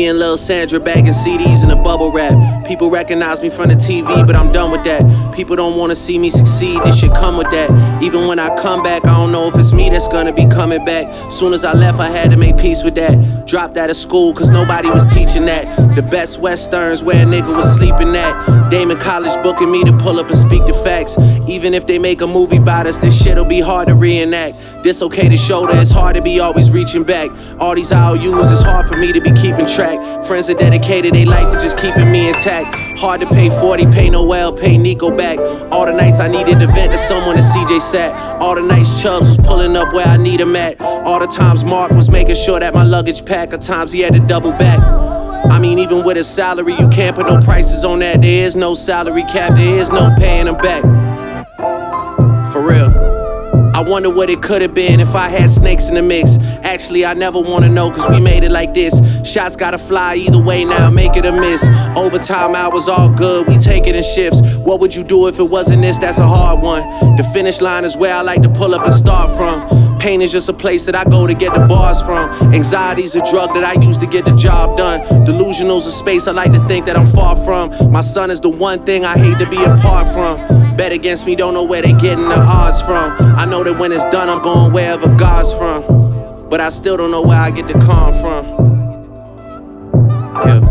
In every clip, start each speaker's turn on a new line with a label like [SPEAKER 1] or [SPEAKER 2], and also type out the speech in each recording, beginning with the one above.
[SPEAKER 1] Me and Lil Sandra bagging CDs in a bubble wrap. People recognize me from the TV, but I'm done with that. People don't wanna see me succeed, this shit come with that. Even when I come back, I don't know if it's me that's gonna be coming back. Soon as I left, I had to make peace with that. Dropped out of school, cause nobody was teaching that. The best westerns where a nigga was sleeping at. Damon College booking me to pull up and speak the facts. Even if they make a movie about us, this shit'll be hard to reenact. Dislocated shoulder, it's hard to be always reaching back. All these IOUs, it's hard for me to be keeping track. Friends are dedicated they life to just keeping me intact. Hard to pay 40, pay Noel, pay Nico back. All the nights I needed to vent to someone and CJ sat. All the nights Chubbs was pulling up where I need him at. All the times Mark was making sure that my luggage packed. At times he had to double back. I mean, even with his salary, you can't put no prices on that. There is no salary cap, there is no paying him back. For real. I wonder what it could've been if I had snakes in the mix. Actually, I never wanna know, cause we made it like this. Shots gotta fly either way now, make it a miss. Overtime hours all good, we take it in shifts. What would you do if it wasn't this? That's a hard one. The finish line is where I like to pull up and start from. Pain is just a place that I go to get the bars from. Anxiety's a drug that I use to get the job done. Delusional's a space I like to think that I'm far from. My son is the one thing I hate to be apart from. Bet against me, don't know where they getting the odds from. I know that when it's done, I'm going wherever God's from. But I still don't know where I get the calm from. Yeah.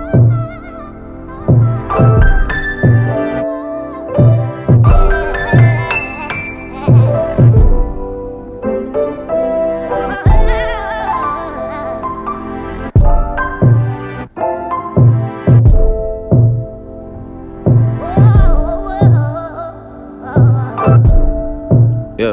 [SPEAKER 1] Yeah.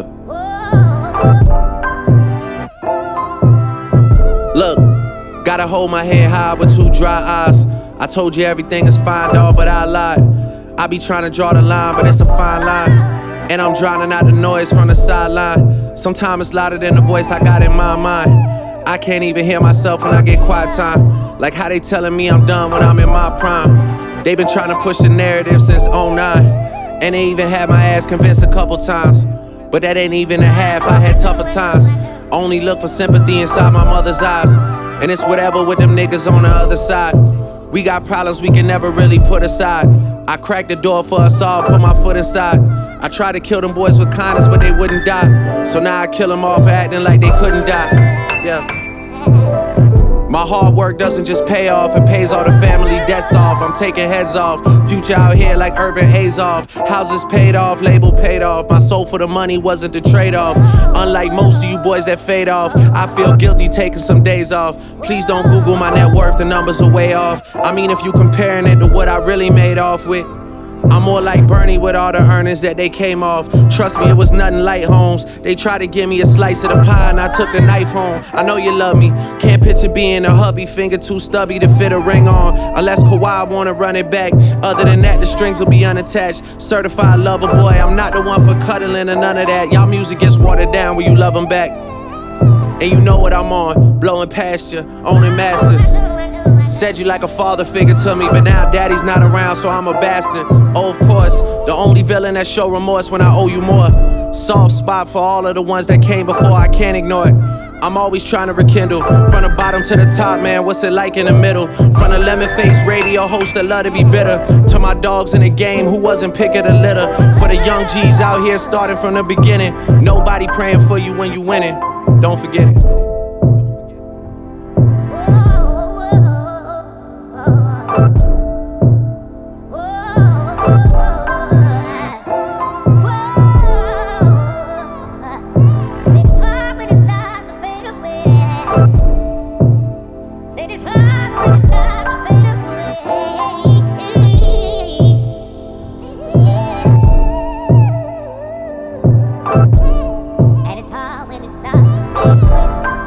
[SPEAKER 1] Look, gotta hold my head high with two dry eyes. I told you everything is fine, dawg, but I lied. I be trying to draw the line, but it's a fine line. And I'm drowning out the noise from the sideline. Sometimes it's louder than the voice I got in my mind. I can't even hear myself when I get quiet time. Like how they telling me I'm done when I'm in my prime. They been trying to push the narrative since '09. And they even had my ass convinced a couple times. But that ain't even a half, I had tougher times. Only look for sympathy inside my mother's eyes. And it's whatever with them niggas on the other side. We got problems we can never really put aside. I cracked the door for us all, put my foot inside. I tried to kill them boys with kindness, but they wouldn't die. So now I kill them all for acting like they couldn't die. Yeah. My hard work doesn't just pay off, it pays all the family debts off. I'm taking heads off, future out here like Irvin Azoff. Houses paid off, label paid off. My soul for the money wasn't the trade-off. Unlike most of you boys that fade off, I feel guilty taking some days off. Please don't Google my net worth, the numbers are way off. I mean, if you comparing it to what I really made off with, I'm more like Bernie with all the earnings that they came off. Trust me, it was nothing light, Holmes. They tried to give me a slice of the pie and I took the knife home. I know you love me, can't picture being a hubby. Finger too stubby to fit a ring on, unless Kawhi wanna run it back. Other than that, the strings will be unattached. Certified lover boy, I'm not the one for cuddling or none of that. Y'all music gets watered down when you love them back. And you know what I'm on, blowing past you, owning masters. Said you like a father figure to me, but now daddy's not around, so I'm a bastard. Oh, of course, the only villain that show remorse when I owe you more. Soft spot for all of the ones that came before, I can't ignore it. I'm always trying to rekindle, from the bottom to the top, man, what's it like in the middle? From the lemon-faced radio host that love to be bitter, to my dogs in the game who wasn't picking the litter. For the young G's out here starting from the beginning, nobody praying for you when you winning, don't forget it.
[SPEAKER 2] And it's hard when it starts to fade away.